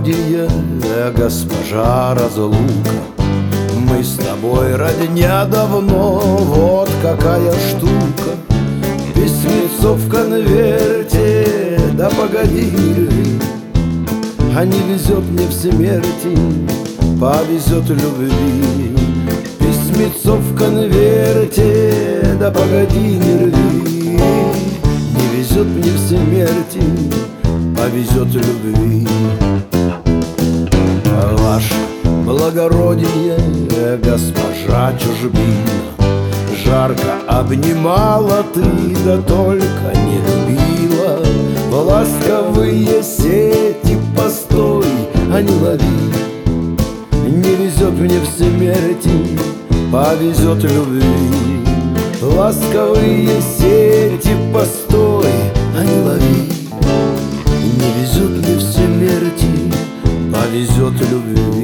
благородие, госпожа разлука. Мы с тобой родня давно, вот какая штука. Письмецо в конверте, да погоди, а не везет мне в смерти, повезет любви. Письмецо в конверте, да погоди, не рви. Не везет мне в смерти, повезет любви. Ваше благородие, госпожа чужбина, жарко обнимала ты, да только не любила. В ласковые сети постой, а не лови. Не везет мне в смерти, повезет любви. Ласковые сети постой, а не лови. Не везет мне в смерти, повезет любви.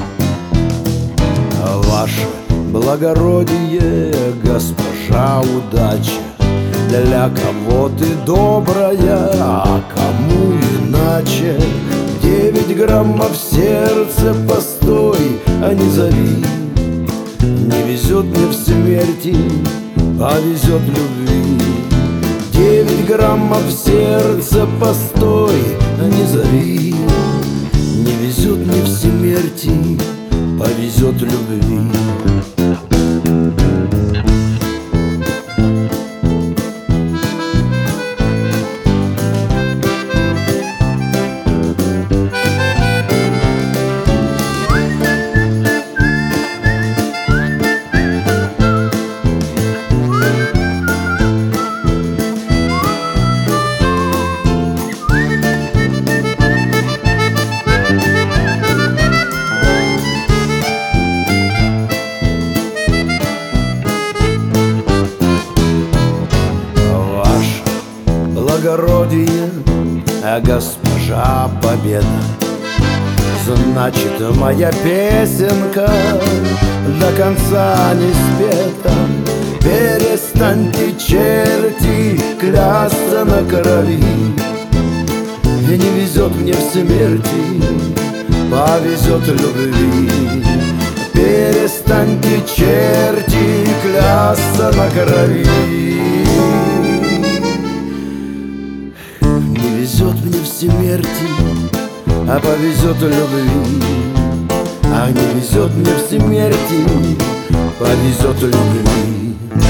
Ваше благородие, госпожа удача, для кого ты добрая, а кому иначе. 9 граммов сердце постой, а не зови. Не везет мне в смерти, повезет любви. 9 граммов сердце постой, а не зови. Не везет мне в смерти, повезет любви. Благородие, госпожа победа, значит, моя песенка до конца не спета. Перестаньте, черти, клясться на крови. И не везет мне в смерти, повезет любви. Перестаньте, черти, клясться на крови. Не везет мне в смерти, а повезет любви. А не везет мне в смерти, повезет любви.